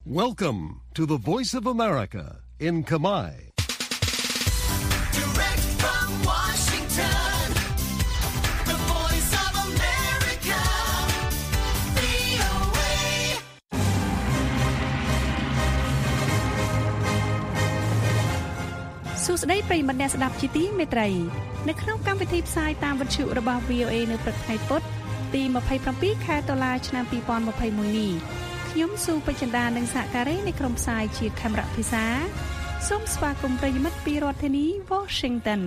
Welcome to the Voice of America in Khmer. Direct from Washington, the Voice of America, VOA. សួស្តីប្រិយមិត្តអ្នកស្ដាប់ជាទីមេត្រីនៅក្នុងកម្មវិធីផ្សាយតាមវិទ្យុរបស់ VOA នៅព្រឹកថ្ងៃពុធទី27ខែតុលាឆ្នាំ2021នេះខ្ញុំស៊ូពេជ្រចិន្តានិងសហការីនៃក្រុមផ្សាយជាខេមរៈភាសាសូមស្វាគមន៍ប្រិយមិត្តពីរដ្ឋធានី Washington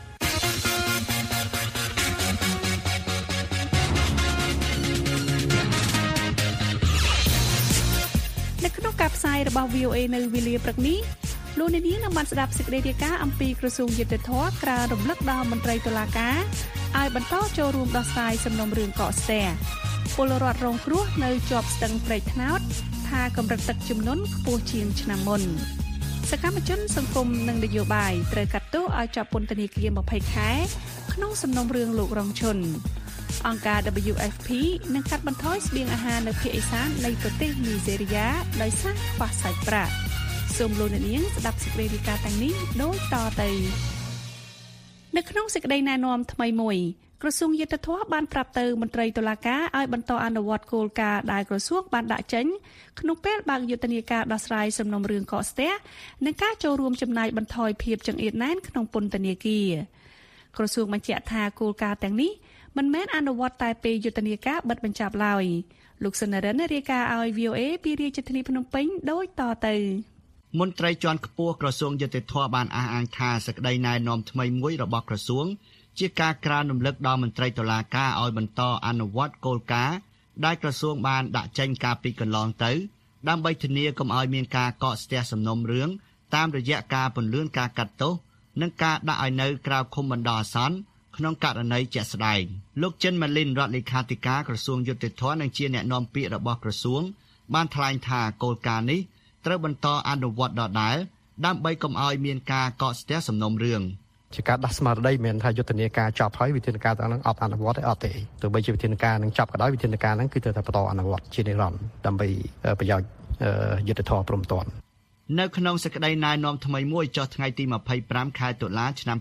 នៅក្នុងការផ្សាយរបស់ VOA នៅវេលាព្រឹកនេះលោកអ្នកនាងនឹងបានស្ដាប់សេចក្តីរាយការណ៍អំពីក្រសួងយុត្តិធម៌ក្រានរំលឹកដល់មន្ត្រីតុលាការឲ្យបន្តចូលរួមដោះស្រាយសំណុំរឿងកកស្ទះពលរដ្ឋរងគ្រោះនៅជាប់ស្ទឹងព្រែកត្នោតថាកម្រិតទឹកជំនន់ខ្ពស់ជាងឆ្នាំមុនសកម្មជនសង្គមនិងនយោបាយត្រូវកាត់ទោសឲ្យជាប់ពន្ធនាគារ20ខែក្នុងសំណុំរឿងលោករងឈុនអង្គការ WFP នឹងកាត់បន្ថយស្បៀងអាហារនៅភាគឦសាននៃប្រទេសនីហ្សេរីយ៉ាដោយសារខ្វះសាច់ប្រាក់សូមលោកអ្នកនាងស្ដាប់សេចក្តីរាយការណ៍ទាំងនេះដូចតទៅនៅក្នុងសេចក្តីណែនាំថ្មីមួយក្រសួងយុត្តិធម៌បានប្រាប់ទៅមន្ត្រីតុលាការឲ្យបន្តអនុវត្តគោលការណ៍ដែលក្រសួងបានដាក់ចេញក្នុងពេលបើកយុទ្ធនាការដោះស្រាយសំណុំរឿងកកស្ទះនិងការចូលរួមចំណាយបន្ថយភាពចង្អៀតណែនក្នុងពន្ធនាគារក្រសួងបញ្ជាក់ថាគោលការណ៍ទាំងនេះមិនមែនអនុវត្តតែពេលយុទ្ធនាការបិទបញ្ចប់ឡើយលោកសុនរិនរាយការណ៍ឲ្យ VOA ពីរាជធានីភ្នំពេញដូចតទៅមន្ត្រីជាន់ខ្ពស់ក្រសួងយុតិធធម៌បានអះអាងថាសេចក្តីណែនាំថ្មីមួយរបស់ក្រសួងជាការក្រើនរំលឹកដល់មន្ត្រីតុលាការឲ្យបន្តអនុវត្តគោលការណ៍ដែលក្រសួងបានដាក់ចេញកាលពីកន្លងទៅដើម្បីធានាកុំឲ្យមានការកកស្ទះសំណុំរឿងតាមរយៈការពន្យាការកាត់ទោសនិងការដាក់ឲ្យនៅក្រៅឃុំបណ្ដោះអាសន្នក្នុងករណីជាក់ស្ដែងលោកចិនម៉ាលីនរដ្ឋលេខាធិការក្រសួងយុតិធធម៌និងជាអ្នកនាំពាក្យរបស់ក្រសួងបានថ្លែងថាគោលការណ៍នេះត្រូវបន្តអនុវត្តដដែលដើម្បីកុំឲ្យមានការកកស្ទះសំណុំរឿងជាការដាស់ស្មារតីមិនថាយុទ្ធនាការចប់ហើយវិធានការទាំងនោះអត់អនុវត្តទេអត់ទេទោះបីជាវិធានការនឹងចប់ក៏ដោយវិធានការហ្នឹងគឺត្រូវតែបន្តអនុវត្តជានិរន្តរ៍ដើម្បីប្រយោជន៍យុទ្ធធម៌ព្រមទាំងនៅក្នុងសេចក្តីណែនាំថ្មីមួយចុះថ្ងៃទី25ខែតុលាឆ្នាំ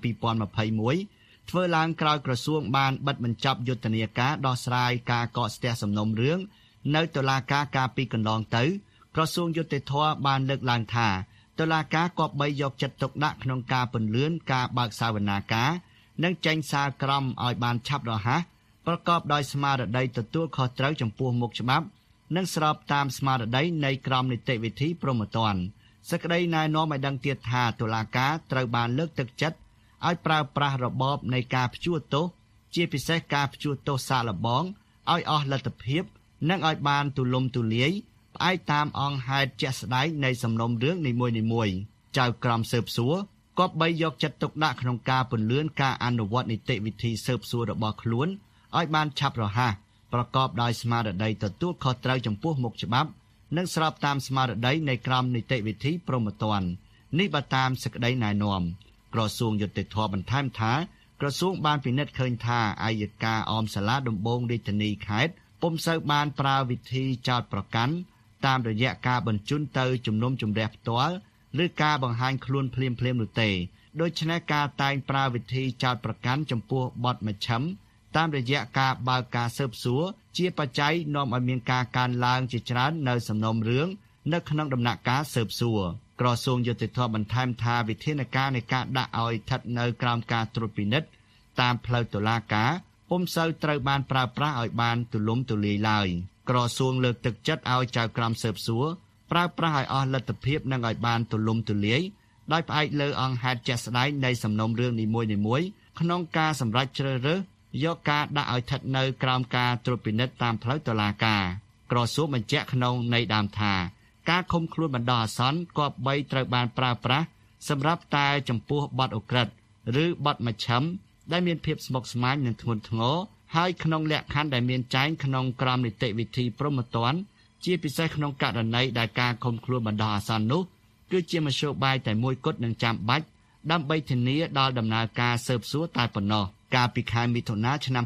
2021ធ្វើឡើងក្រោយក្រសួងបានបិទបញ្ចប់យុទ្ធនាការដោះស្រាយការកកស្ទះសំណុំរឿងនៅតុលាការកាលពីកន្លងទៅក្រសួងយុតិធធម៌បានលើកឡើងថាតុលាការគប្បីយកចិត្តទុកដាក់ក្នុងការពន្យាការបើកសវនាការនិងចេញសារក្រមឲ្យបានឆាប់រហ័សប្រកបដោយស្មារតីទទួលខុសត្រូវចំពោះមុខច្បាប់និងស្របតាមស្មារតីនៃក្រមនីតិវិធីព្រហ្មទណ្ឌសេចក្តីណែនាំឲ្យដឹងទៀតថាតុលាការត្រូវបានលើកទឹកចិត្តឲ្យប្រើប្រាស់របបនៃការព្យួរទោសជាពិសេសការព្យួរទោសសាកល្បងឲ្យអស់លទ្ធភាពនិងឲ្យបានទូលំទូលាយផ្អែកតាមអង្គហេតុជាក់ស្ដែងនៃសំណុំរឿងនីមួយៗចៅក្រមស៊ើបសួរគប្បីយកចិត្តទុកដាក់ក្នុងការពន្យាការអនុវត្តនីតិវិធីស៊ើបសួររបស់ខ្លួនឲ្យបានឆាប់រហ័សប្រកបដោយស្មារតីទទួលខុសត្រូវចំពោះមុខច្បាប់និងស្របតាមស្មារតីនៃក្រមនីតិវិធីព្រហ្មទណ្ឌនេះបើតាមសេចក្តីណែនាំក្រសួងយុតិធធម៌បន្ថែមថាក្រសួងបានពិនិត្យឃើញថាអัยការអមសាលាដំបងរាជធានីខេត្តពុំសូវបានប្រើវិធីចោទប្រកាន់តាមរយៈការបញ្ជូនទៅជំនុំជម្រះផ្ទាល់ឬការបង្ហាញខ្លួនភ្លាមៗនោះទេដូច្នេះការតែងប្រើវិធីចោទប្រកាន់ចំពោះបទមជ្ឈិមតាមរយៈការបើកការស៊ើបសួរជាបច្ច័យនាំឲ្យមានការកើនឡើងជាច្រើននៅសំណុំរឿងនៅក្នុងដំណាក់កាលស៊ើបសួរក្រសួងយុតិធធម៌បន្ថែមថាវិធានការនៃការដាក់ឲ្យស្ថិតនៅក្រោមការត្រួតពិនិត្យតាមផ្លូវតុលាការពុំសូវត្រូវបានប្រើប្រាស់ឲ្យបានទូលំទូលាយឡើយក្រសួងលើកទឹកចិត្តឲ្យចៅក្រមស៊ើបសួរប្រើប្រាស់ឲ្យអស់លទ្ធភាពនិងឲ្យបានទូលំទូលាយដោយផ្អែកលើអង្គហេតុជាក់ស្ដែងនៃសំណុំរឿងនីមួយៗក្នុងការសម្រេចជ្រើសរើសយកការដាក់ឲ្យស្ថិតនៅក្រោមការត្រួតពិនិត្យតាមផ្លូវតុលាការក្រសួងបញ្ជាក់ក្នុងន័យដើមថាការឃុំខ្លួនបណ្ដោះអាសន្នគប្បីត្រូវបានប្រើប្រាស់សម្រាប់តែចំពោះបទឧក្រិដ្ឋឬបទមជ្ឈិមដែលមានភាពស្មុគស្មាញនិងធ្ងន់ធ្ងរហើយក្នុងលក្ខខណ្ឌដែលមានចែងក្នុងក្រមនីតិវិធីព្រហ្មទណ្ឌជាពិសេសក្នុងករណីដែលការឃុំខ្លួនបណ្ដោះអាសន្ននោះគឺជាមធ្យោបាយតែមួយគត់និងចាំបាច់ដើម្បីធានាដល់ដំណើរការស៊ើបសួរតែប៉ុណ្ណោះកាលពីខែមិថុនាឆ្នាំ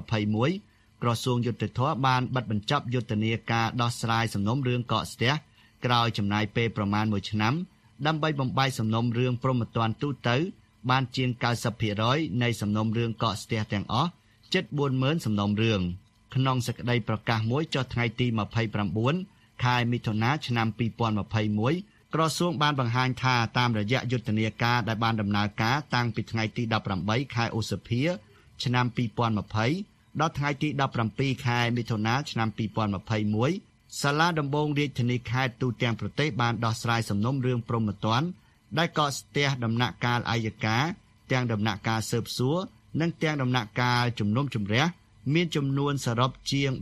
2021ក្រសួងយុត្តិធម៌បានបិទបញ្ចប់យុទ្ធនាការដោះស្រាយសំណុំរឿងកកស្ទះក្រោយចំណាយពេលប្រមាណ1ឆ្នាំដើម្បីបំបីសំណុំរឿងព្រហ្មទណ្ឌទូទៅបានជាង 90% នៃសំណុំរឿងកកស្ទះទាំងអស់ជិត 40,000 សំណុំរឿងក្នុងសេចក្តីប្រកាសមួយចុះថ្ងៃទី29ខែមិថុនាឆ្នាំ 2021 ក្រសួងបានបង្ហាញថាតាមរយៈយុទ្ធនាការដែលបានដំណើរការតាំងពីថ្ងៃទី18ខែឧសភាឆ្នាំ2020ដល់ថ្ងៃទី17ខែមិថុនាឆ្នាំ2021សាលាដំបងរាជធានីខេត្តទូទាំងប្រទេសបានដោះស្រាយសំណុំរឿងព្រហ្មទណ្ឌដែលកកស្ទះដំណាក់កាលអัยការទាំងដំណាក់កាលស៊ើបសួរនិងទាំងដំណាក់កាលជំនុំជម្រះមានចំនួនសរុបជាង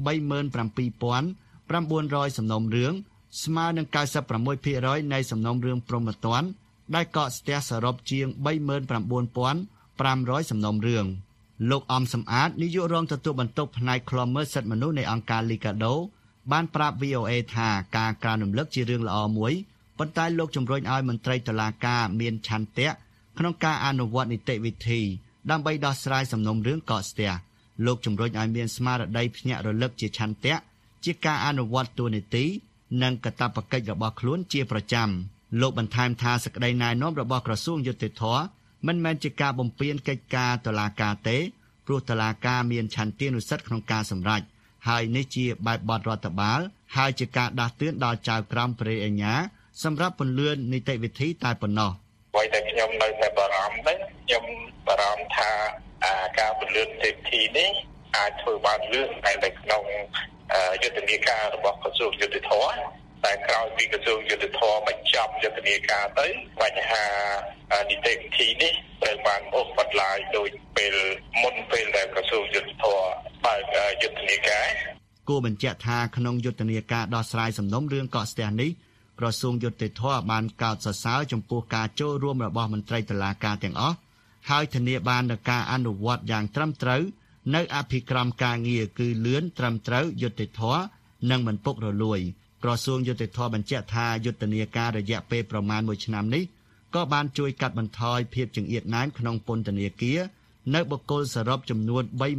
37,900 សំណុំរឿងស្មើនឹង 96% នៃសំណុំរឿងព្រហ្មទណ្ឌដែលកកស្ទះសរុបជាង 39,500 សំណុំរឿងលោកអំសំអាតនាយករងទទួលបន្ទុកផ្នែកឃ្លាំមើលសិទ្ធិមនុស្សនៃអង្គការ Liga do បានប្រាប់ VOA ថាការក្រើនរំលឹកជារឿងល្អមួយប៉ុន្តែលោកជំរុញឲ្យមន្ត្រីតុលាការមានឆន្ទៈក្នុងការអនុវត្តនីតិវិធីដើម្បីដោះស្រាយសំណុំរឿងកកស្ទះលោកជំរុញឲ្យមានស្មារតីភ្ញាក់រលឹកជាឆន្ទៈជាការអនុវត្តទូនីតិនិងកាតព្វកិច្ចរបស់ខ្លួនជាប្រចាំលោកបន្ថែមថាសេចក្តីណែនាំរបស់ក្រសួងយុតិធម៌មិនមែនជាការបំពានកិច្ចការតុលាការទេព្រោះតុលាការមានឆន្ទានុសិទ្ធិក្នុងការសម្រេចហើយនេះជាបែបបទរដ្ឋបាលហើយជាការដាស់តឿនដល់ចៅក្រមព្រះអាជ្ញាសម្រាប់ពន្លឿននីតិវិធីតែប៉ុណ្ណោះអ្វីដែលខ្ញុំនៅតែបារម្ភនេះខ្ញុំបារម្ភថាការពន្លឿននីតិវិធីនេះអាចធ្វើបានលឿនតែនៅក្នុងយុទ្ធនាការរបស់ក្រសួងយុតិធម៌តែក្រោយពីក្រសួងយុតិធម៌បញ្ចប់យុទ្ធនាការទៅបញ្ហានីតិវិធីនេះត្រូវបានអូសបន្លាយដោយពេលមុនពេលដែលក្រសួងយុតិធម៌បើកយុទ្ធនាការគួរបញ្ជាក់ថាក្នុងយុទ្ធនាការដោះស្រាយសំណុំរឿងកកស្ទះនេះក្រសួងយុតិធម៌បានកោតសរសើរចំពោះការចូលរួមរបស់មន្ត្រីតុលាការទាំងអស់ហើយធានាបាននូវការអនុវត្តយ៉ាងត្រឹមត្រូវនៅអភិក្រមការងារគឺលឿនត្រឹមត្រូវយុត្តិធម៌និងមិនពុករលួយក្រសួងយុត្តិធម៌បញ្ជាក់ថាយុទ្ធនាការរយៈពេលប្រមាណ1ឆ្នាំនេះក៏បានជួយកាត់បន្ថយភាពចង្អៀតណែនក្នុងពន្ធនាគារនៅបុគ្គលសរុបចំនួន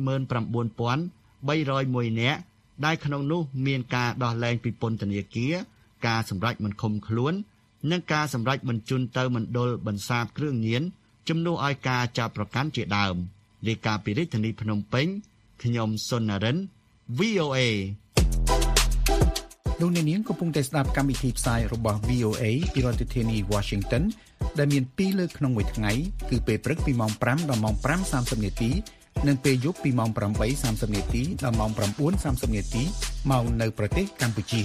39,301 នាក់ដែលក្នុងនោះមានការដោះលែងពីពន្ធនាគារការសម្រេចមិនឃុំខ្លួននិងការសម្រេចបញ្ជូនទៅមណ្ឌលបន្សាបគ្រឿងញៀនជំនួសឲ្យការចាប់ប្រកាន់ជាដើមរាយការណ៍ពីរាជធានីភ្នំពេញខ្ញុំសុននរិន VOA លោកអ្នកនាងកំពុងតែស្ដាប់កម្មវិធីផ្សាយរបស់ VOA ពីរដ្ឋធានី Washington ដែលមាន2លើកក្នុងមួយថ្ងៃគឺពេលព្រឹកពីម៉ោង5ដល់ម៉ោង 5:30 នាទីនិងពេលយប់ពីម៉ោង 8:30 នាទីដល់ម៉ោង 9:30 នាទីមកនៅប្រទេសកម្ពុជា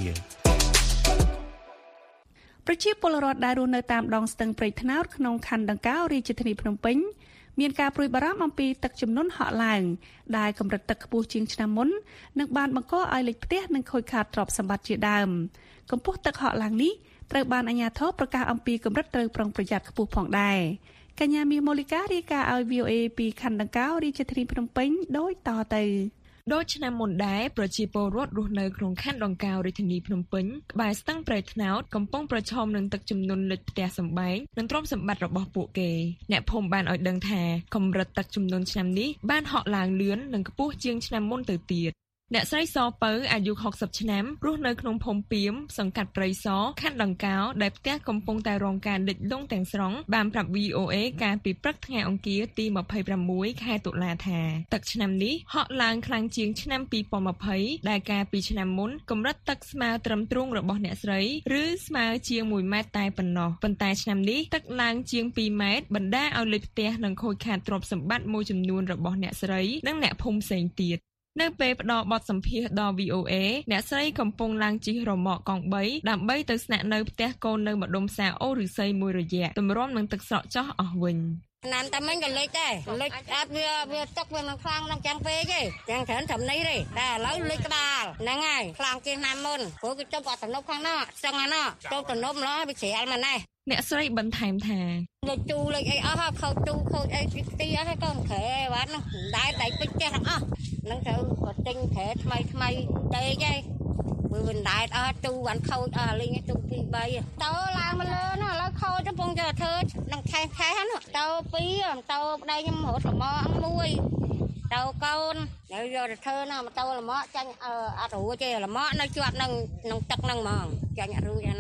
ប្រជាពលរដ្ឋដែលរស់នៅតាមដងស្ទឹងព្រែកថ្នោតក្នុងខណ្ឌដង្កោរាជធានីភ្នំពេញមានការព្រួយបារម្ភអំពីទឹកជំនន់ហក់ឡើងដែលកម្រិតទឹកខ្ពស់ជាងឆ្នាំមុននិងបានបង្កឲ្យលេចផ្ទះនិងខូចខាតទ្រព្យសម្បត្តិជាដើមកម្ពស់ទឹកហក់ឡើងនេះត្រូវបានអាជ្ញាធរប្រកាសអំពីកម្រិតត្រូវប្រុងប្រយ័ត្នខ្ពស់ផងដែរកញ្ញាមាសមូលីការាយការណ៍ឲ្យ VOA ពីខណ្ឌដង្កោរាជធានីភ្នំពេញដូចតទៅដូចឆ្នាំមុនដែរប្រជាពលរដ្ឋរស់នៅក្នុងខណ្ឌដង្កោរាជធានីភ្នំពេញក្បែរស្ទឹងព្រែកថ្នោតកំពុងប្រឈមនឹងទឹកជំនន់លិចផ្ទះសម្បែងនិងទ្រព្យសម្បត្តិរបស់ពួកគេអ្នកភូមិបានឲ្យដឹងថាកម្រិតទឹកជំនន់ឆ្នាំនេះបានហក់ឡើងលឿននិងខ្ពស់ជាងឆ្នាំមុនទៅទៀតអ្នកស្រីសពៅអាយុ60ឆ្នាំរស់នៅក្នុងភូមិពីមសង្កាត់ព្រៃសរខណ្ឌដង្កោដែលផ្ទះកំពុងតែរងការលិចលង់ទាំងស្រុងបានប្រាប់ VOA កាលពីព្រឹកថ្ងៃអង្គារទី26ខែតុលាថាទឹកឆ្នាំនេះហក់ឡើងខ្លាំងជាងឆ្នាំ2020ដែលកាលពីឆ្នាំមុនកម្រិតទឹកស្មើត្រឹមទ្រូងរបស់អ្នកស្រីឬស្មើជាង1ម៉ែត្រតែប៉ុណ្ណោះប៉ុន្តែឆ្នាំនេះទឹកឡើងជាង2ម៉ែត្របណ្ដាលឲ្យលិចផ្ទះនិងខូចខាតទ្រព្យសម្បត្តិមួយចំនួនរបស់អ្នកស្រីនិងអ្នកភូមិផ្សេងទៀតនៅពេលផ្ដល់បទសម្ភាសន៍ដល់ VOA អ្នកស្រីកំពុងឡើងជិះរ៉ឺម៉កកង់3ដើម្បីទៅស្នាក់នៅផ្ទះកូននៅម្ដុំផ្សារអូឫស្សីមួយរយៈទម្រាំនឹងទឹកស្រកចោះអស់វិញណាំតែមិញក៏លិចដែរលិចអត់វាទឹកវាមិនខ្លាំងនឹងចាំងពេកទេទាំងច្រើនត្រឹមនេះទេតែឥឡូវលិចក្បាលហ្នឹងហើយខ្លាំងជាងឆ្នាំមុនព្រោះគេចុះអត់ទំនប់ខាងនោះស្ទឹងហ្នឹងចុះទំនប់ម្ល៉េះវាជ្រាលមកណែអ្នកស្រីបន្ថែមថាលិចទូលិចអីអស់ខោទូខូចអីទីអស់ហើយកូនក្រែបាទហ្នឹងដែរដៃពេជ្រចេះទាំងអស់ហ្នឹងត្រូវក៏ទិញក្រែថ្មីដេកឯងវាមិនដែរអស់ទូបានខូចអស់លេងទូ2 3តោឡើងមកលើនោះឥឡូវខូចទៅពងទៅធ្វើនឹងខែហ្នឹងតោ2តោប្តីខ្ញុំរត់លម៉មួយតោកូនយកទៅធ្វើណាតោលម៉ចាញ់អត់រួចទេលម៉នៅជាប់នឹងទឹកហ្នឹងហ្មងចាញ់អត់រួចអាហ្នឹង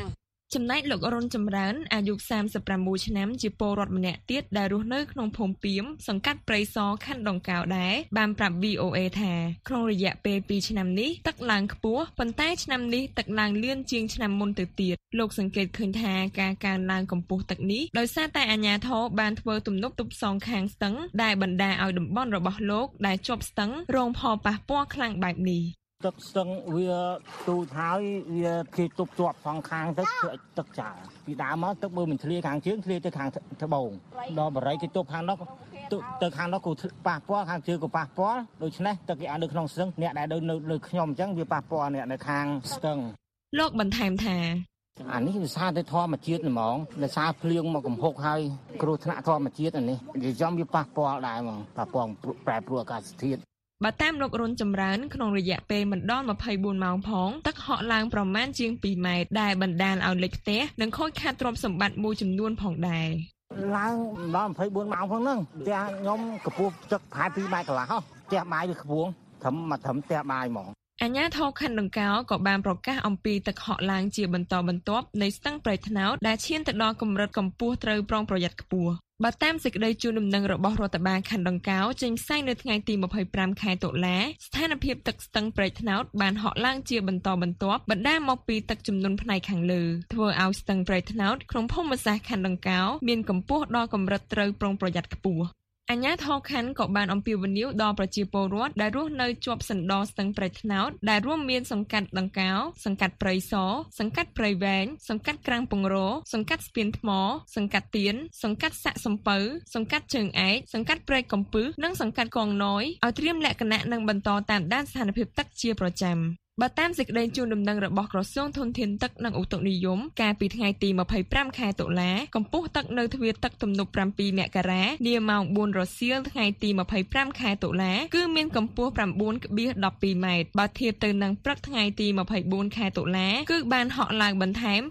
ចំណែកលោករុនចម្រើនអាយុ36ឆ្នាំជាពលរដ្ឋម្នាក់ទៀតដែលរស់នៅក្នុងភូមិពីមសង្កាត់ព្រៃសរខណ្ឌដង្កោដែរបានប្រាប់ VOA ថាក្នុងរយៈពេល2ឆ្នាំនេះទឹកឡើងខ្ពស់ប៉ុន្តែឆ្នាំនេះទឹកឡើងលឿនជាងឆ្នាំមុនទៅទៀតលោកសង្កេតឃើញថាការកើនឡើងកម្ពស់ទឹកនេះដោយសារតែអាជ្ញាធរបានធ្វើទំនប់ទប់សងខាងស្ទឹងដែលបណ្ដាលឲ្យតំបន់របស់លោកដែលជាប់ស្ទឹងរងផលប៉ះពាល់ខ្លាំងបែបនេះទឹកស្ទឹងវាទូចហើយវាគេទប់ជាប់សងខាងទៅធ្វើឲ្យទឹកចាពីដើមមកទឹកបើមិនធ្លាខាងជើងធ្លាទៅខាងត្បូងដល់បរិយគេទប់ខាងនោះទៅខាងនោះក៏ប៉ះពាល់ខាងជើងក៏ប៉ះពាល់ដូច្នេះទឹកគេអាចនៅក្នុងស្ទឹងអ្នកដែលនៅខ្ញុំអញ្ចឹងវាប៉ះពាល់អ្នកនៅខាងស្ទឹងលោកបន្ថែមថាអានេះវាសារទៅធម្មជាតិហ្មងដោយសារភ្លៀងមកកំហុកហើយគ្រោះថ្នាក់ធម្មជាតិអានេះនិយាយវាប៉ះពាល់ដែរហ្មងប៉ះពាល់ប្រែប្រួលអាកាសធាតុបើតាមលោករុនចម្រើនក្នុងរយៈពេលមិនដល់24ម៉ោងផងទឹកហក់ឡើងប្រមាណជាង2ម៉ែត្រដែលបណ្ដាលឲ្យលិចផ្ទះនិងខូចខាតទ្រព្យសម្បត្តិមួយចំនួនផងដែរឡើងដល់24ម៉ោងផងហ្នឹងផ្ទះខ្ញុំកម្ពស់ទឹកប្រហែល2ម៉ែត្រកន្លះផ្ទះបាយវាខ្ពស់ត្រឹមផ្ទះបាយហ្មងអាជ្ញាធរខណ្ឌដង្កោក៏បានប្រកាសអំពីទឹកហក់ឡើងជាបន្តបន្ទាប់នៃស្ទឹងព្រៃថ្នោតដែលឈានទៅដល់កម្រិតកម្ពស់ត្រូវប្រុងប្រយ័ត្នខ្ពស់បើតាមសេចក្តីជូនដំណឹងរបស់រដ្ឋបាលខណ្ឌដង្កោចេញផ្សាយនៅថ្ងៃទី25ខែតុលាស្ថានភាពទឹកស្ទឹងព្រៃថ្នោតបានហក់ឡើងជាបន្តបន្ទាប់បណ្ដាលមកពីទឹកជំនន់ផ្នែកខាងលើធ្វើឲ្យស្ទឹងព្រៃថ្នោតក្នុងភូមិសាស្ត្រខណ្ឌដង្កោមានកម្ពស់ដល់កម្រិតត្រូវប្រុងប្រយ័ត្នខ្ពស់អាជ្ញាធរខណ្ឌក៏បានអំពាវនាវដល់ប្រជាពលរដ្ឋដែលរស់នៅជាប់សណ្ដោស្ទឹងព្រៃថ្នោតដែលរួមមានសង្កាត់ដង្កោសង្កាត់ព្រៃសរសង្កាត់ព្រៃវែងសង្កាត់ក្រាំងពងរសង្កាត់ស្ពានថ្មសង្កាត់ទៀនសង្កាត់សាក់សំពៅសង្កាត់ជើងឯកសង្កាត់ព្រែកកំពឹសនិងសង្កាត់កងណយឲ្យត្រៀមលក្ខណៈនិងបន្តតាមដានស្ថានភាពទឹកជាប្រចាំបើតាមសេចក្តីជូនដំណឹងរបស់ក្រសួងធនធានទឹកនិងឧតុនិយមកាលពីថ្ងៃទី25ខែតុលាកម្ពស់ទឹកនៅទ្វារទឹកទំនប់7មករានាម៉ោង4រសៀលថ្ងៃទី25ខែតុលាគឺមានកម្ពស់ 9.12 ម៉ែត្របើធៀបទៅនឹងព្រឹកថ្ងៃទី24ខែតុលាគឺបានហក់ឡើងបន្ថែម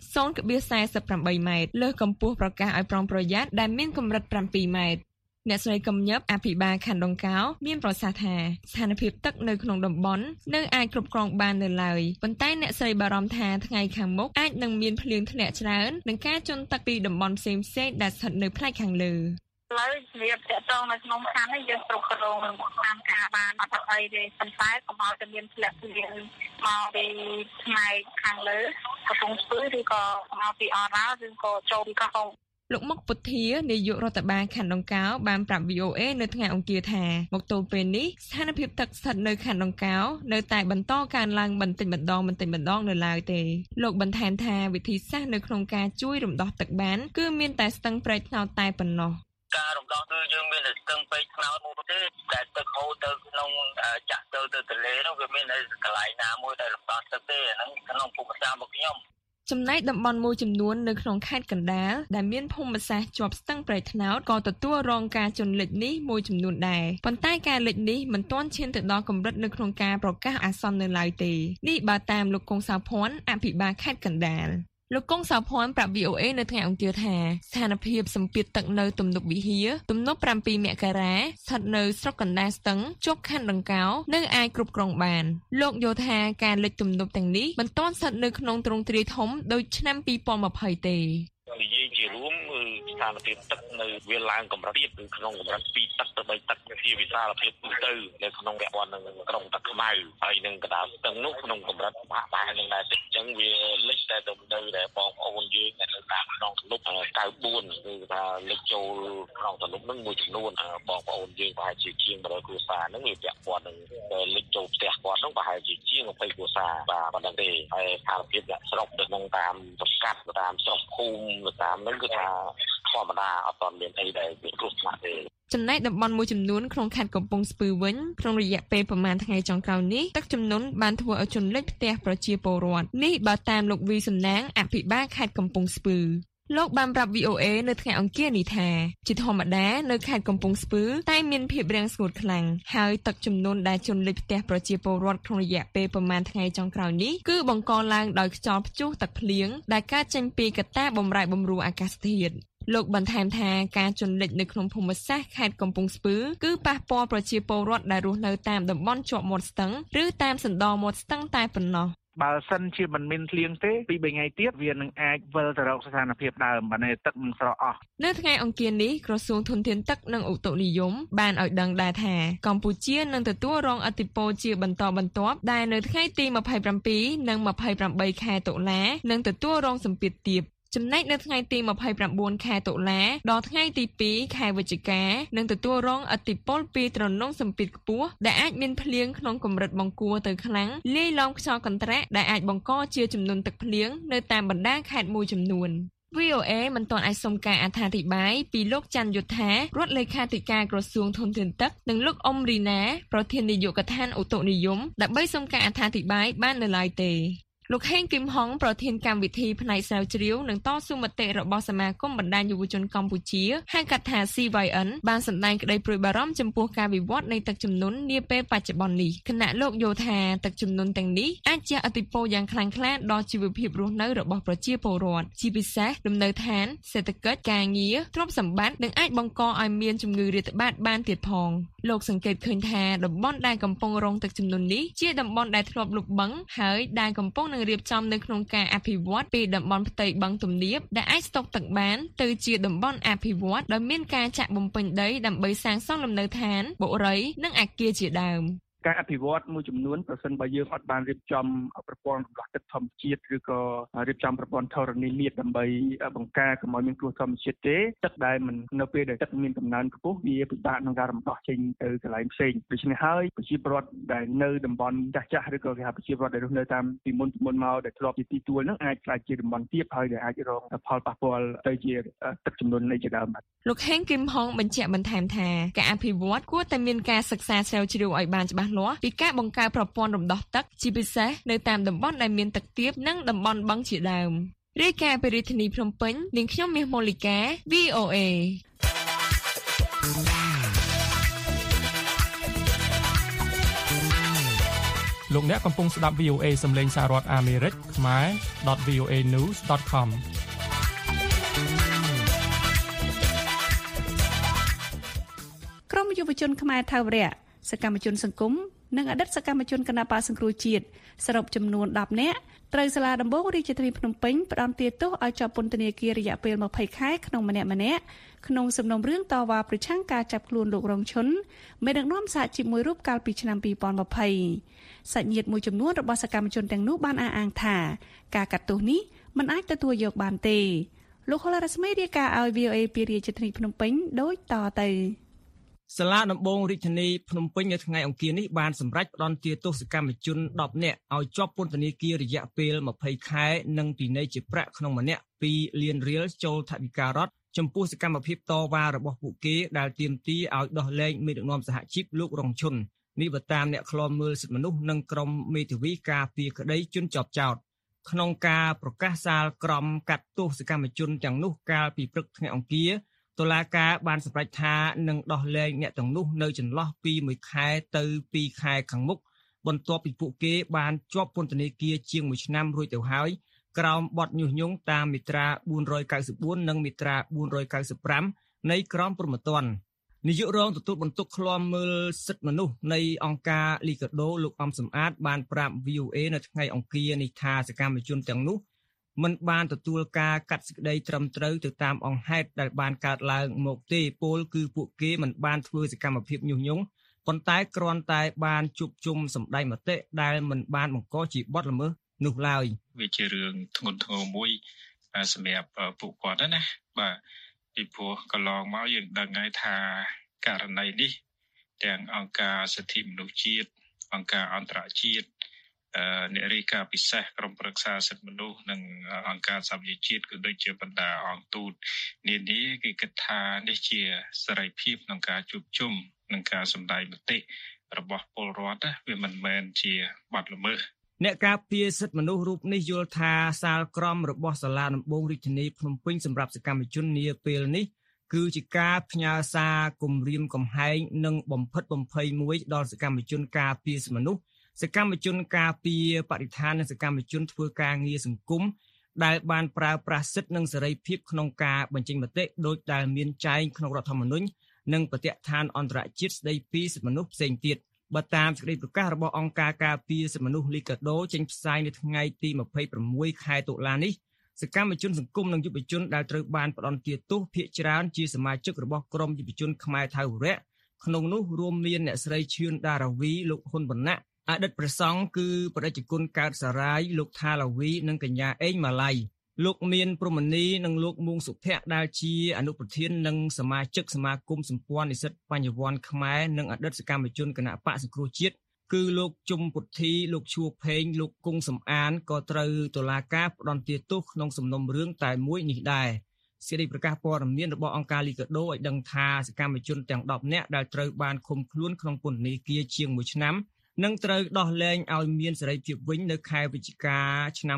0.48 ម៉ែត្រលើសកម្ពស់ប្រកាសឲ្យប្រុងប្រយ័ត្នដែលមានកម្រិត7ម៉ែត្រអ្នកស្រីកំញឹបអភិបាលខណ្ឌដង្កោមានប្រសាសន៍ថាស្ថានភាពទឹកនៅក្នុងតំបន់នៅអាចគ្រប់គ្រងបាននៅឡើយប៉ុន្តែអ្នកស្រីបារម្ភថាថ្ងៃខាងមុខអាចនឹងមានភ្លៀងធ្លាក់ច្រើននិងការជន់ទឹកពីតំបន់ផ្សេងៗដែលស្ថិតនៅផ្នែកខាងលើឡើយវាតកតងនៅក្នុងខណ្ឌនេះយើងគ្រប់គ្រងនឹងតាមការបានអត់អីទេប៉ុន្តែកុំឲ្យតែមានធ្លាក់ភ្លៀងមកពីផ្នែកខាងលើកំពង់ស្ពឺឬក៏មកពីអរ៉ាឬក៏ចូលពីកោះលោកមុខពុធានាយករដ្ឋបាលខណ្ឌដង្កោបានប្រាប់ VOA នៅថ្ងៃអង្គារថាមកទល់ពេលនេះស្ថានភាពទឹកស្ថិតនៅខណ្ឌដង្កោនៅតែបន្តកើនឡើងបន្តិចម្ដងនៅឡើយទេលោកបន្ថែមថាវិធីសាស្ត្រនៅក្នុងការជួយរំដោះទឹកបានគឺមានតែស្ទឹងព្រៃថ្នោតតែប៉ុណ្ណោះការរំដោះគឺយើងមានតែស្ទឹងព្រៃថ្នោតមួយទេតែទឹកហូរទៅក្នុងចាក់ទៅទន្លេនោះវាមាននៅកន្លែងណាមួយដែលរំដោះទឹកទេអាហ្នឹងក្នុងភូមិសាស្ត្ររបស់ខ្ញុំចំណែកតំបន់មួយចំនួននៅក្នុងខេត្តកណ្ដាលដែលមានភូមិសាស្ត្រជាប់ស្ទឹងព្រៃថ្នោតក៏ទទួលរងការជន់លិចនេះមួយចំនួនដែរប៉ុន្តែការលិចនេះមិនទាន់ឈានទៅដល់កម្រិតនៅក្នុងការប្រកាសអាសន្ននៅឡើយទេនេះបើតាមលោកកុងសៅភ័ណ្ឌអភិបាលខេត្តកណ្ដាលលោកកុងសៅភ័ណ្ឌប្រាប់ VOA នៅថ្ងៃអង្គារថាស្ថានភាពសម្ពាធទឹកនៅទំនប់វិហារទំនប់7មករាស្ថិតនៅស្រុកកណ្ដាលស្ទឹងជាប់ខណ្ឌដង្កោនៅអាចគ្រប់គ្រងបានលោកយល់ថាការលិចទំនប់ទាំងនេះមិនទាន់ស្ថិតនៅក្នុងទ្រង់ទ្រាយធំដូចឆ្នាំ2020ទេនិយាយជារួមស្ថានភាពទឹកនៅវាឡើងកម្រិតទៀតក្នុងកម្រិត2ទឹកទៅ3ទឹកជាវិសាលភាពទូទៅនៅក្នុងពាក់ព័ន្ធនឹងក្រុងទឹកខ្មៅហើយនឹងកណ្ដាលស្ទឹងនោះក្នុងកម្រិតបាក់បែរនឹងដែរអញ្ចឹងវាលិចតែទៅនៅតែបងប្អូនយើងនៅតាមក្នុងទំនប់94គឺថាលិចចូលក្នុងទំនប់នឹងមួយចំនួនបងប្អូនយើងប្រហែលជាជាង100គ្រួសារហ្នឹងវាពាក់ព័ន្ធនឹងលិចចូលផ្ទះគាត់ហ្នឹងប្រហែលជាជាង20គ្រួសារបាទប៉ុណ្ណឹងទេហើយស្ថានភាពអ្នកស្រុកនៅក្នុងតាមសង្កាត់តាមស្រុកភូមិតាមហ្នឹងគឺថាធម្មតាអត់ទាន់មានអីដែលមានគ្រោះថ្នាក់ទេចំណែកតំបន់មួយចំនួនក្នុងខេត្តកំពង់ស្ពឺវិញក្នុងរយៈពេលប្រមាណថ្ងៃចុងក្រោយនេះទឹកជំនន់បានធ្វើឲ្យជន់លិចផ្ទះប្រជាពលរដ្ឋនេះបើតាមលោកវីសំណាងអភិបាលខេត្តកំពង់ស្ពឺលោកបានប្រាប់ VOA នៅថ្ងៃអង្គារនេះថាជាធម្មតានៅខេត្តកំពង់ស្ពឺតែមានភាពរាំងស្ងួតខ្លាំងហើយទឹកជំនន់ដែលជន់លិចផ្ទះប្រជាពលរដ្ឋក្នុងរយៈពេលប្រមាណថ្ងៃចុងក្រោយនេះគឺបង្កឡើងដោយខ្យល់ព្យុះទឹកភ្លៀងដែលកើតចេញពីកត្តាបម្រែបម្រួលអាកាសធាតុលោកបន្ថែមថាការជន់លិចនៅក្នុងភូមិសាស្ត្រខេត្តកំពង់ស្ពឺគឺប៉ះពាល់ប្រជាពលរដ្ឋដែលរស់នៅតាមតំបន់ជាប់មាត់ស្ទឹងឬតាមសណ្ដោមាត់ស្ទឹងតែប៉ុណ្ណោះបើសិនជាមិនមានភ្លៀងទេពី3ថ្ងៃទៀតវានឹងអាចវិលទៅរកស្ថានភាពដើមបាទទឹកនឹងស្រកអស់នៅថ្ងៃអង្គារនេះក្រសួងធនធានទឹកនិងឧតុនិយមបានឲ្យដឹងដែរថាកម្ពុជានឹងទទួលរងឥទ្ធិពលជាបន្តបន្ទាប់ដែលនៅថ្ងៃទី27និង28ខែតុលានឹងទទួលរងសម្ពាធទាបចំណែកនៅថ្ងៃទី29ខែតុលាដល់ថ្ងៃទី2ខែវិច្ឆិកានឹងទទួលរងឥទ្ធិពលពីទ្រនង់សម្ពាធខ្ពស់ដែលអាចមានភ្លៀងក្នុងកម្រិតបង្គួរទៅខ្លាំងលាយឡំខ្យល់កន្ត្រាក់ដែលអាចបង្កជាចំនួនទឹកភ្លៀងនៅតាមបណ្ដាខេត្តមួយចំនួនVOA មិនទាន់អាចសុំការអត្ថាធិប្បាយពីលោកច័ន្ទយុធារដ្ឋលេខាធិការក្រសួងធនធានទឹកនិងលោកអ៊ុំរីណាប្រធាននាយកដ្ឋានឧតុនិយមដើម្បីសុំការអត្ថាធិប្បាយបាននៅឡើយទេលោកហេងគឹមហុងប្រធានកម្មវិធីផ្នែកស្រាវជ្រាវនិងតស៊ូមតិរបស់សមាគមបណ្ដាញយុវជនកម្ពុជាហៅកាត់ថា CYN បានសម្ដែងក្តីព្រួយបារម្ភចំពោះការវិវត្តនៃទឹកជំនន់នាពេលបច្ចុប្បន្ននេះគណៈលោកយល់ថាទឹកជំនន់ទាំងនេះអាចជះឥទ្ធិពលយ៉ាងខ្លាំងក្លាដល់ជីវភាពរស់នៅរបស់ប្រជាពលរដ្ឋជាពិសេសលំនៅឋានសេដ្ឋកិច្ចការងារទ្រព្យសម្បត្តិនិងអាចបង្កឲ្យមានជំងឺរាតត្បាតបានទៀតផងលោកសង្កេតឃើញថាតំបន់ដែលកំពុងរងទឹកជំនន់នេះជាតំបន់ដែលធ្លាប់លុបបឹងហើយដែលកំពុងរៀបចំនៅក្នុងការអភិវឌ្ឍពីតំបន់ផ្ទៃបឹងទំនាបដែលអាចស្តុកទឹកបានទៅជាតំបន់អភិវឌ្ឍដោយមានការចាក់បំពេញដីដើម្បីសាងសង់លំនៅឋានបុរីនិងអគារជាដើមការអភិវឌ្ឍមួយចំនួនប្រសិនបើយើងអត់បានរៀបចំប្រព័ន្ធរំដោះទឹកធម្មជាតិឬក៏រៀបចំប្រព័ន្ធធរណីមាត្រដើម្បីបង្ការកុំឲ្យមានគ្រោះធម្មជាតិទេទឹកដែលមិននៅពេលដែលទឹកមានកំណើនខ្ពស់វាពិបាកក្នុងការរំដោះចេញទៅកន្លែងផ្សេងដូច្នេះហើយប្រជាពលរដ្ឋដែលនៅតំបន់ចាស់ឬក៏គេហៅប្រជាពលរដ្ឋដែលរស់នៅតាមពីមុនមកដែលធ្លាប់ជាទីទួលនឹងអាចក្លាយជាតំបន់ទាបហើយដែលអាចរងផលប៉ះពាល់ទៅជាទឹកជំនន់នៃជាដើមបាទលោកហេងគឹមហុងបញ្ជាក់បន្ថែមថាការអភិវឌ្ឍគួរតែមានការសិក្សាស្រាវជ្រាវឲ្យបានច្បាស់លាស់ពីការបង្កើតប្រព័ន្ធរំដោះទឹកជាពិសេសនៅតាមតំបន់ដែលមានទឹកទាបនិងតំបន់បឹងជាដើមរាយការណ៍ពីរាជធានីភ្នំពេញនាងខ្ញុំមាសមូលីកា VOA លោកអ្នកកំពុងស្ដាប់ VOA សំឡេងសហរដ្ឋអាមេរិកខ្មែរ .voanews.com ក្រុមយុវជនខ្មែរថាវរៈសកម្មជនសង្គមនិងអតីតសកម្មជនគណបក្សសង្គ្រោះជាតិសរុបចំនួន10នាក់ត្រូវសាលាដំបងរាជធានីភ្នំពេញផ្តន្ទាទោសឲ្យជាប់ពន្ធនាគាររយៈពេល20ខែក្នុងម្នាក់ក្នុងសំណុំរឿងតវ៉ាប្រឆាំងការចាប់ខ្លួនលោករងឈុនមេដឹកនាំសហជីពមួយរូបកាលពីឆ្នាំ2020សាច់ញាតិមួយចំនួនរបស់សកម្មជនទាំងនោះបានអះអាងថាការកាត់ទោសនេះមិនអាចទទួលយកបានទេលោកហុលរស្មីរាយការណ៍ឲ្យ VOA ពីរាជធានីភ្នំពេញដូចតទៅសាលាដំបងរាជធានីភ្នំពេញនៅថ្ងៃអង្គារនេះបានសម្រេចផ្តន្ទាទោសសកម្មជន10នាក់ឲ្យជាប់ពន្ធនាគាររយៈពេល20ខែនិងពិន័យជាប្រាក់ក្នុងម្នាក់2លានរៀលចូលថវិការដ្ឋចំពោះសកម្មភាពតវ៉ារបស់ពួកគេដែលទាមទារឲ្យដោះលែងមេដឹកនាំសហជីពលោករងឈុននេះបើតាមអ្នកឃ្លាំមើលសិទ្ធិមនុស្សនិងក្រុមមេធាវីការពារក្តីជនជាប់ចោទក្នុងការប្រកាសសាលក្រមកាត់ទោសសកម្មជនទាំងនោះកាលពីព្រឹកថ្ងៃអង្គារតុលាការបានសម្រេចថានឹងដោះលែងអ្នកទាំងនោះនៅចន្លោះពី1ខែទៅ2ខែខាងមុខបន្ទាប់ពីពួកគេបានជាប់ពន្ធនាគារជាង1ឆ្នាំរួចទៅហើយក្រោមបទញុះញង់តាមមាត្រា494និងមាត្រា495នៃក្រមព្រហ្មទណ្ឌនាយករងទទួលបន្ទុកឃ្លាំមើលសិទ្ធិមនុស្សនៃអង្គការលីកាដូលោកអំសំអាតបានប្រាប់ VOA នៅថ្ងៃអង្គារនេះថាសកម្មជនទាំងនោះមិនបានទទួលការកាត់សេចក្តីត្រឹមត្រូវទៅតាមអង្គហេតុដែលបានកើតឡើងមកទេពលគឺពួកគេមិនបានធ្វើសកម្មភាពញុះញង់ប៉ុន្តែគ្រាន់តែបានជួបជុំសម្ដែងមតិដែលមិនបានបង្កជាបទល្មើសនោះឡើយវាជារឿងធ្ងន់ធ្ងរមួយសម្រាប់ពួកគាត់ណាបាទពីព្រោះកន្លងមកយើងដឹងហើយថាករណីនេះទាំងអង្គការសិទ្ធិមនុស្សជាតិអង្គការអន្តរជាតិអ្នករាយការណ៍ពិសេសក្រុមប្រឹក្សាសិទ្ធិមនុស្សនិងអង្គការសហប្រជាជាតិក៏ដូចជាបណ្ដាអង្គទូតនានាគេគិតថានេះជាសេរីភាពក្នុងការជួបជុំនិងការសម្ដែងមតិរបស់ពលរដ្ឋវាមិនមែនជាបទល្មើសអ្នកការពារសិទ្ធិមនុស្សរូបនេះយល់ថាសាលក្រមរបស់សាលាដំបងរាជធានីភ្នំពេញសម្រាប់សកម្មជននាពេលនេះគឺជាការផ្ញើសារគំរាមកំហែងនិងបំផិតបំភ័យមួយដល់សកម្មជនការពារសិទ្ធិមនុស្សសកម្មជនការពារបរិស្ថាននិងសកម្មជនធ្វើការងារសង្គមដែលបានប្រើប្រាស់សិទ្ធិនិងសេរីភាពក្នុងការបញ្ចេញមតិដោយដែលមានចែងក្នុងរដ្ឋធម្មនុញ្ញនិងបទដ្ឋានអន្តរជាតិស្តីពីសិទ្ធិមនុស្សផ្សេងទៀតបើតាមសេចក្តីប្រកាសរបស់អង្គការការពារសិទ្ធិមនុស្សលីកាដូចេញផ្សាយនៅថ្ងៃទី26ខែតុលានេះសកម្មជនសង្គមនិងយុវជនដែលត្រូវបានផ្ដន្ទាទោសភាគច្រើនជាសមាជិករបស់ក្រុមយុវជនខ្មែរថៅវរៈក្នុងនោះរួមមានអ្នកស្រីឈឿនដារាវីលោកហ៊ុនវណ្ណៈអតីតព្រះសង្ឃគឺបដិជគុណកើតសារាយលោកថាឡាវីនិងកញ្ញាអេងម៉ាឡៃលោកមានព្រហ្មនីនិងលោកមួងសុភ័ក្រដែលជាអនុប្រធាននិងសមាជិកសមាគមសម្ព័ន្ធនិស្សិតបញ្ញវន្តខ្មែរនិងអតីតសកម្មជនគណៈបកសង្គ្រោះជាតិគឺលោកជុំពុទ្ធីលោកឈួរផេងលោកគង់សំអានក៏ត្រូវតុលាការផ្ដន្ទាទោសក្នុងសំណុំរឿងតែមួយនេះដែរសេរីប្រកាសព័ត៌មានរបស់អង្គការលីកាដូឲ្យដឹងថាសកម្មជនទាំង10នាក់ដែលត្រូវបានឃុំខ្លួនក្នុងពន្ធនាគារជាង1ឆ្នាំនឹងត្រូវដោះលែងឲ្យមានសេរីភាពវិញនៅខែវិច្ឆិកាឆ្នាំ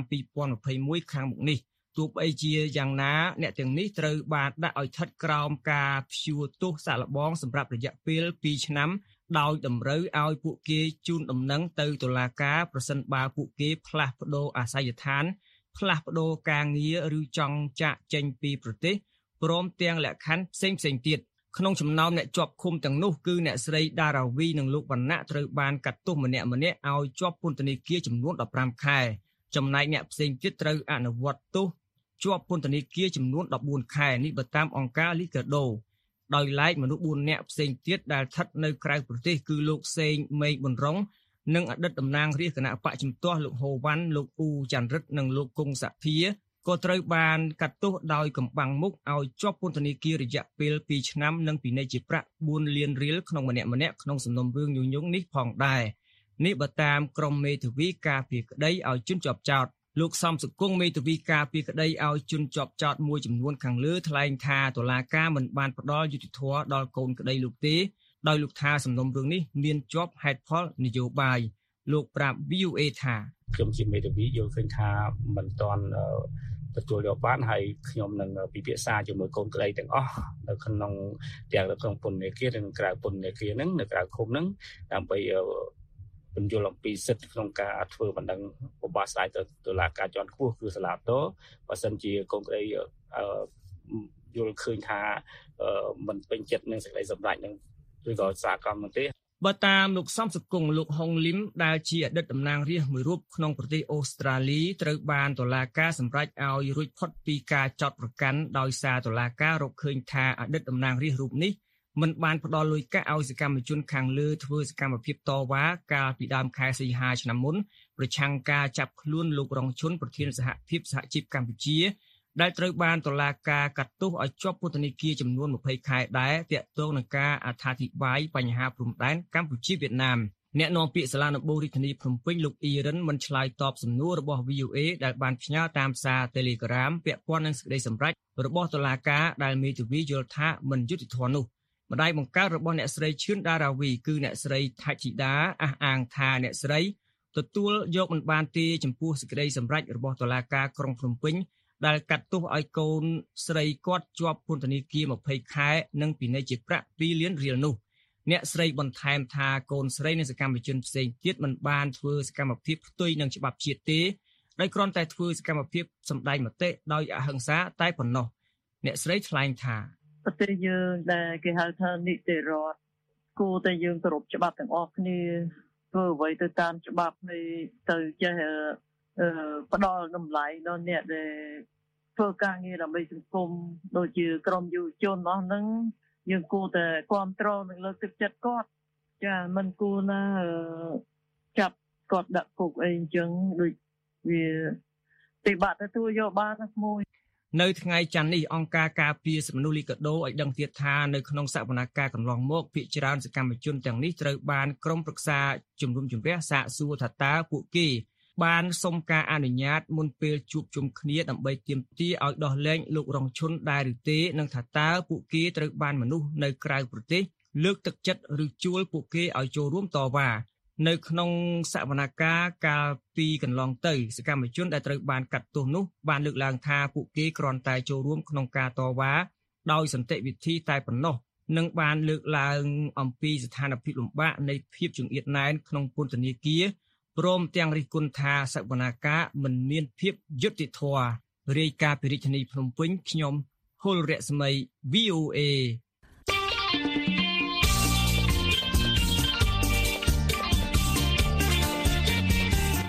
2021ខាងមុខនេះទោះបីជាយ៉ាងណាអ្នកទាំងនេះត្រូវបានដាក់ឲ្យស្ថិតក្រោមការព្យួរទោសសាកល្បងសម្រាប់រយៈពេល2ឆ្នាំដោយតម្រូវឲ្យពួកគេជូនដំណឹងទៅតុលាការប្រសិនបើពួកគេផ្លាស់ប្ដូរអាសយដ្ឋានផ្លាស់ប្ដូរការងារឬចង់ចាកចេញពីប្រទេសព្រមទាំងលក្ខខណ្ឌផ្សេងៗទៀតក្នុងចំណោមអ្នកជាប់ឃុំទាំងនោះគឺអ្នកស្រីដារាវីនិងលោកវណ្ណៈត្រូវបានកាត់ទោសម្នាក់ៗឲ្យជាប់ពន្ធនាគារចំនួន15ខែចំណែកអ្នកផ្សេងទៀតត្រូវអនុវត្តទោសជាប់ពន្ធនាគារចំនួន14ខែនេះបើតាមអង្គការលីកាដូដោយឡែកមនុស្ស4នាក់ផ្សេងទៀតដែលស្ថិតនៅក្រៅប្រទេសគឺលោកសេងមេងប៊ុនរុងនិងអតីតតំណាងរាស្ត្រគណៈបកជំទាស់លោកហូវ៉ាន់លោកអ៊ូច័ន្ទរិទ្ធនិងលោកគង់សភាក៏ត្រូវបានកាត់ទោសដោយកំបាំងមុខឲ្យជាប់ពន្ធនាគាររយៈពេល2ឆ្នាំនិងពិន័យជាប្រាក់4លានរៀលក្នុងម្នាក់ៗក្នុងសំណុំរឿងញុយញងនេះផងដែរនេះបើតាមក្រុមមេធាវីការពារក្តីឲ្យជនជាប់ចោទលោកសំសុគង្គមេធាវីការពារក្តីឲ្យជនជាប់ចោទមួយចំនួនខាងលើថ្លែងថាតុលាការមិនបានផ្ដល់យុត្តិធម៌ដល់កូនក្តីលោកទេដោយលោកថាសំណុំរឿងនេះមានជាប់ហេតុផលនយោបាយលោកប្រាប់ VOA ថាខ្ញុំជាមេធាវីយល់ឃើញថាមិនទាន់ទទួលយកបានហើយខ្ញុំនឹងពិភាក្សាជាមួយកូនក្តីទាំងអស់នៅក្នុងទាំងនៅក្នុងពន្ធនាគារនិងក្រៅពន្ធនាគារហ្នឹងនៅក្រៅឃុំហ្នឹងដើម្បីបញ្យល់អំពីសិទ្ធិក្នុងការធ្វើបណ្ដឹងបបោះស្រាយទៅតុលាការជាន់ខ្ពស់គឺសាលាតោបើសិនជាកូនក្តីយល់ឃើញថាមិនពេញចិត្តនឹងសេចក្តីសម្រេចនឹងឬក៏សារកម្មនោះទេបើតាមលោកសំសុគង្គលោកហុងលឹមដែលជាអតីតតំណាងរាស្ត្រមួយរូបក្នុងប្រទេសអូស្ត្រាលីត្រូវបានតុលាការសម្រេចឲ្យរួចផុតពីការចោទប្រកាន់ដោយសារតុលាការរកឃើញថាអតីតតំណាងរាស្ត្ររូបនេះមិនបានផ្ដល់លុយកាក់ឲ្យសកម្មជនខាងលើធ្វើសកម្មភាពតវ៉ាកាលពីដើមខែសីហាឆ្នាំមុនប្រឆាំងការចាប់ខ្លួនលោករងឈុនប្រធានសហភាពសហជីពកម្ពុជាដែលត្រូវបានតុលាការកាត់ទោសឲ្យជាប់ពន្ធនាគារចំនួន20ខែដែរទាក់ទងនឹងការអត្ថាធិប្បាយបញ្ហាព្រំដែនកម្ពុជាវៀតណាមអ្នកនាំពាក្យសាលាដំបូងរាជធានីភ្នំពេញលោកអ៊ីរ៉ានមិនឆ្លើយតបសំណួររបស់ VOA ដែលបានផ្ញើតាមសារ Telegram ពាក់ព័ន្ធនឹងសេចក្តីសម្រេចរបស់តុលាការដែលមេធាវីយល់ថាមិនយុត្តិធម៌នោះម្ដាយបង្កើតរបស់អ្នកស្រីឈឿនដារាវីគឺអ្នកស្រីថៃធីតាអះអាងថាអ្នកស្រីទទួលយកមិនបានទេចំពោះសេចក្តីសម្រេចរបស់តុលាការក្រុងភ្នំពេញដែលកាត់ទោសឲ្យកូនស្រីគាត់ជាប់ពន្ធនាគារ20ខែនិងពិន័យជាប្រាក់2លានរៀលនោះអ្នកស្រីបន្ថែមថាកូនស្រីនិងសកម្មជនផ្សេងទៀតមិនបានធ្វើសកម្មភាពផ្ទុយនឹងច្បាប់ជាតិទេដោយគ្រាន់តែធ្វើសកម្មភាពសម្ដែងមតិដោយអហិង្សាតែប៉ុណ្ណោះអ្នកស្រីថ្លែងថាប្រទេសយើងដែលគេហៅថានីតិរដ្ឋគួរតែយើងគោរពច្បាប់ទាំងអស់គ្នាធ្វើអ្វីទៅតាមច្បាប់នេះទៅចេះផ្ដល់តម្លៃដល់អ្នកដែលធ្វើការងារដើម្បីសង្គមដូចជាក្រុមយុវជនអស់ហ្នឹងយើងគួរតែគ្រប់គ្រងនិងលើកទឹកចិត្តគាត់ចាមិនគួរណាចាប់គាត់ដាក់គុកអីអញ្ចឹងដូចវាពិបាកទទួលយកបានណាក្មួយនៅថ្ងៃច័ន្ទនេះអង្គការការពារសិទ្ធិមនុស្សលីកាដូឲ្យដឹងទៀតថានៅក្នុងសវនកម្មកន្លងមកភាគច្រើនសកម្មជនទាំងនេះត្រូវបានក្រុមប្រឹក្សាជំនុំជម្រះសាកសួរថាតើពួកគេបានសុំការអនុញ្ញាតមុនពេលជួបជុំគ្នាដើម្បីទាមទារឲ្យដោះលែងលោករងឈុនដែរឬទេនិងថាតើពួកគេត្រូវបានមនុស្សនៅក្រៅប្រទេសលើកទឹកចិត្តឬជួលពួកគេឲ្យចូលរួមតវ៉ានៅក្នុងសវនកម្មកាលពីកន្លងទៅសកម្មជនដែលត្រូវបានកាត់ទោសនោះបានលើកឡើងថាពួកគេគ្រាន់តែចូលរួមក្នុងការតវ៉ាដោយសន្តិវិធីតែប៉ុណ្ណោះនិងបានលើកឡើងអំពីស្ថានភាពលំបាកនៃភាពចង្អៀតណែនក្នុងពន្ធនាគារព្រមទាំងរិះគន់ថាសវនកម្មមិនមានភាពយុត្តិធម៌រាយការណ៍ពីរាជធានីភ្នំពេញខ្ញុំហុលរស្មី VOA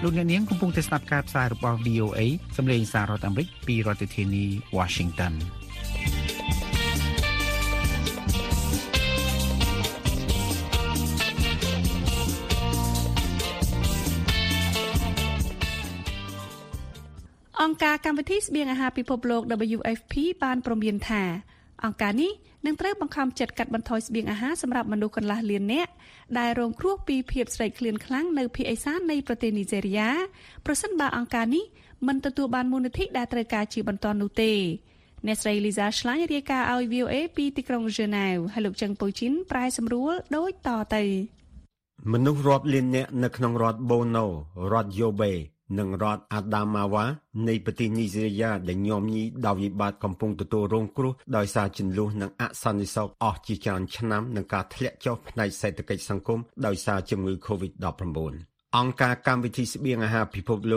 លោកអ្នកនាងកំពុងតែស្ដាប់ការផ្សាយរបស់ VOA សម្លេងសាររដ្ឋអាមេរិកពីរដ្ឋធានី Washington អង្គការកម្មវិធីស្បៀងអាហារពិភពលោក WFP បានព្រមានថាអង្គការនេះនឹងត្រូវបង្ខំចិត្តកាត់បន្ថយស្បៀងអាហារសម្រាប់មនុស្សកន្លះលាននាក់ដែលរងគ្រោះពីភាពស្រេកឃ្លានខ្លាំងនៅភាគឦសាននៃប្រទេសនីហ្សេរីយ៉ាប្រសិនបើអង្គការនេះមិនទទួលបានមូលនិធិដែលត្រូវការជាបន្តនោះទេអ្នកស្រី Lisa Schlein រាយការណ៍ឲ្យ VOA ពីទីក្រុង Geneva ហើយលោកចឹងប៉ូជីនប្រែសម្រួលដូចតទៅមនុស្សរាប់លាននាក់នៅក្នុងរដ្ឋ Bono រដ្ឋ Yobeនិងរដ្ឋ Adamawa នៃប្រទេសនីហ្សេរីយ៉ាដែលញោមញីដោយវិបត្តិកំពុងទទួលរងគ្រោះដោយសារជម្លោះនិងអសន្តិសុខអស់ជាច្រើនឆ្នាំនិងការធ្លាក់ចុះផ្នែកសេដ្ឋកិច្ចសង្គមដោយសារជំងឺ COVID-19 អង្គការកម្មវិធីស្បៀងអាហារពិភពលោក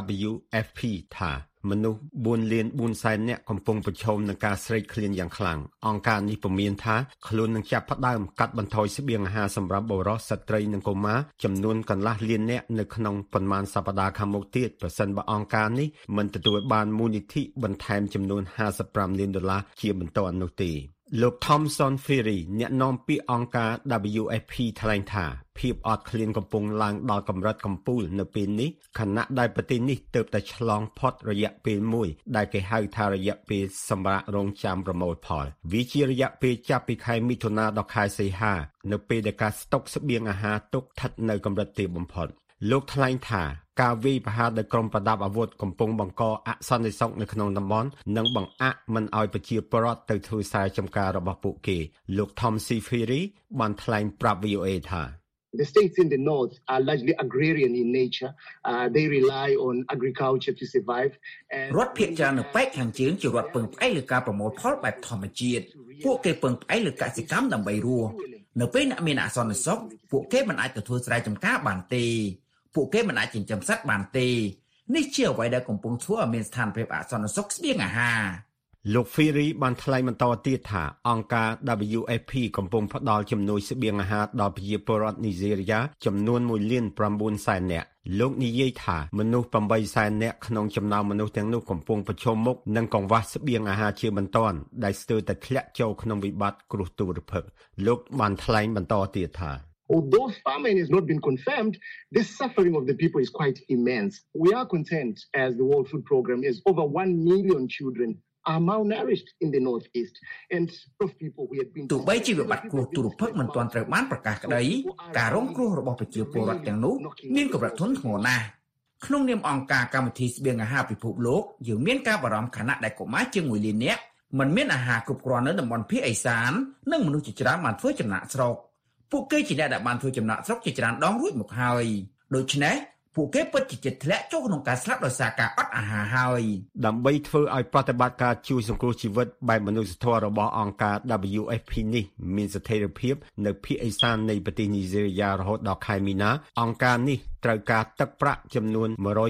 WFP ថាមនុស្ស4លាន4សែននាក់កំពុងប្រឈមនឹងការស្រេកឃ្លានយ៉ាងខ្លាំងអង្គការនេះពមៀនថាខ្លួននឹងចាប់ផ្ដើមកាត់បន្ថយស្បៀងអាហារសម្រាប់បុរសស្ត្រីនិងកុមារចំនួនកន្លះលាននាក់នៅក្នុងប៉ុន្មានសប្តាហ៍ខាងមុខទៀតប្រសិនបើអង្គការនេះមិនទទួលបានមូលនិធិបន្ថែមចំនួន$55លានជាបន្តនោះទេលោក Thomson Ferry អ្នកនាំពាក្យអង្គការ WFP ថ្លែងថាភាពអត់ឃ្លានកំពុងឡើងដល់កម្រិតកំពូលនៅពេលនេះខណៈដែលប្រទេសនេះទើបតែឆ្លងផុតរយៈពេលមួយដែលគេហៅថារយៈពេលសម្រាប់រងចាំប្រមូលផលវាជារយៈពេលចាប់ពីខែមិថុនាដល់ខែសីហានៅពេលដែលការស្តុកស្បៀងអាហារទុកស្ថិតនៅកម្រិតទាបបំផុតលោកថ្លែងថាការវាយប្រហារដោយក្រុមប្រដាប់អាវុធកំពុងបង្កអសន្តិសុខនៅក្នុងតំបន់និងបង្អាក់មិនឲ្យប្រជាពលរដ្ឋទៅធ្វើស្រែចម្ការរបស់ពួកគេលោក Tom Sifiri បានថ្លែងប្រាប់ VOA ថា The states in the north are largely agrarian in nature. They rely on agriculture to survive. រដ្ឋភាគច្រើននៅប៉ែកខាងជើងជារដ្ឋពឹងផ្អែកលើការប្រមូលផលបែបធម្មជាតិពួកគេពឹងផ្អែកលើកសិកម្មដើម្បីរស់នៅពេលអ្នកមានអសន្តិសុខពួកគេមិនអាចទៅធ្វើស្រែចម្ការបានទេពួកគេមិនអាចចិញ្ចឹមសត្វបានទេនេះជាអ្វីដែលកំពុងធ្វើឲ្យមានស្ថានភាពអសន្តិសុខស្បៀងអាហារលោក Ferry បានថ្លែងបន្តទៀតថាអង្គការ WFP កំពុងផ្ដល់ជំនួយស្បៀងអាហារដល់ប្រជាពលរដ្ឋនីហ្សេរីយ៉ាចំនួន1.9 លាននាក់លោកនិយាយថាមនុស្ស8សែននាក់ក្នុងចំណោមមនុស្សទាំងនោះកំពុងប្រឈមមុខនឹងកង្វះស្បៀងអាហារជាបន្ទាន់ដែលស្ទើរតែធ្លាក់ចូលក្នុងវិបត្តិគ្រោះទុរភិក្សលោកបានថ្លែងបន្តទៀតថា Although famine has not been confirmed, the suffering of the people is quite immense. We are content as the World Food Programme is over 1 million children are malnourished in the northeast and of people who have been ទោះបីជាវិបត្តិគ្រោះទុរភិក្សមិនទាន់ត្រូវបានប្រកាសក្តីការរងគ្រោះរបស់ប្រជាពលរដ្ឋទាំងនោះមានកម្រិតធ្ងន់ធ្ងរណាស់ក្នុងនាមអង្គការកម្មវិធីស្បៀងអាហារពិភពលោកយើងមានការបារម្ភខណៈដែលកុមារជាង1លាននាក់មិនមានអាហារគ្រប់គ្រាន់នៅតំបន់ភាគឦសាននិងមនុស្សជាច្រើនបានធ្វើចំណាក់ស្រុកពួកគេជាអ្នកដែលបានធ្វើចំណាក់ស្រុកជាច្រើនដងរួចមកហើយដូច្នេះពួកគេពិតជាចិត្តធ្លាក់ចូលក្នុងការស្លាប់ដោយសារការអត់អាហារហើយដើម្បីធ្វើឲ្យប្រតិបត្តិការជួយសង្គ្រោះជីវិតបែបមនុស្សធម៌របស់អង្គការ WFP នេះមានស្ថិរភាពនៅភាគឦសាននៃប្រទេសនីហ្សេរីយ៉ារហូតដល់ខែមីនាអង្គការនេះត្រូវការទឹកប្រាក់ចំនួន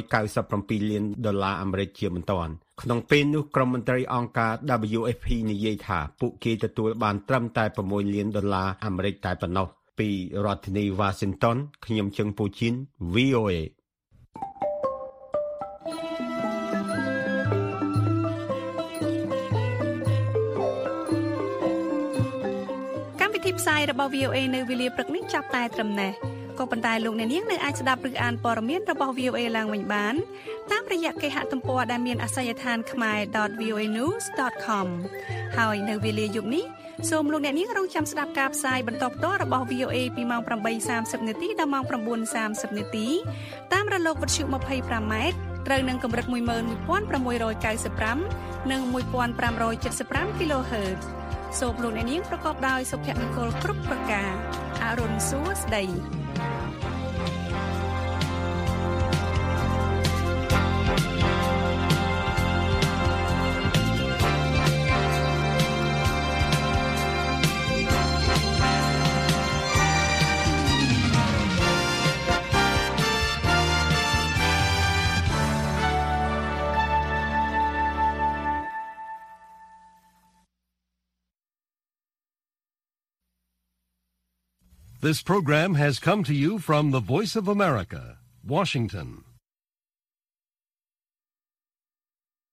$197 លានអាមេរិកជាបន្ទាន់ក្នុងពេលនោះក្រុមមន្ត្រីអង្គការ WFP និយាយថាពួកគេទទួលបានត្រឹមតែ$6 លានអាមេរិកតែប៉ុណ្ណោះពីរដ្ឋធានី Washington ខ្ញុំជឹងពូជីន VOA កម្មវិធីផ្សាយរបស់ VOA នៅវេលាព្រឹកនេះចាប់តែត្រឹមនេះក៏ប៉ុន្តែលោកអ្នកនាងនៅអាចស្ដាប់ឬអានព័ត៌មានរបស់ VOA ឡើងវិញបានតាមរយៈគេហទំព័រដែលមានអាសយដ្ឋាន khmer.voanews.com ហើយនៅវេលាយប់នេះសូមលោកអ្នកនាងរងចាំស្ដាប់ការផ្សាយបន្តផ្ទាល់របស់ VOA ពីម៉ោង 8:30 នាទីដល់ម៉ោង 9:30 នាទីតាមរលកវិទ្យុ 25M ត្រូវនឹងកម្រិត 11695 និង 1575 kHz សូមលោកអ្នកនាងប្រកបដោយសុភមង្គលគ្រប់ប្រការអរុនសួស្ដី This program has come to you from the Voice of America, Washington.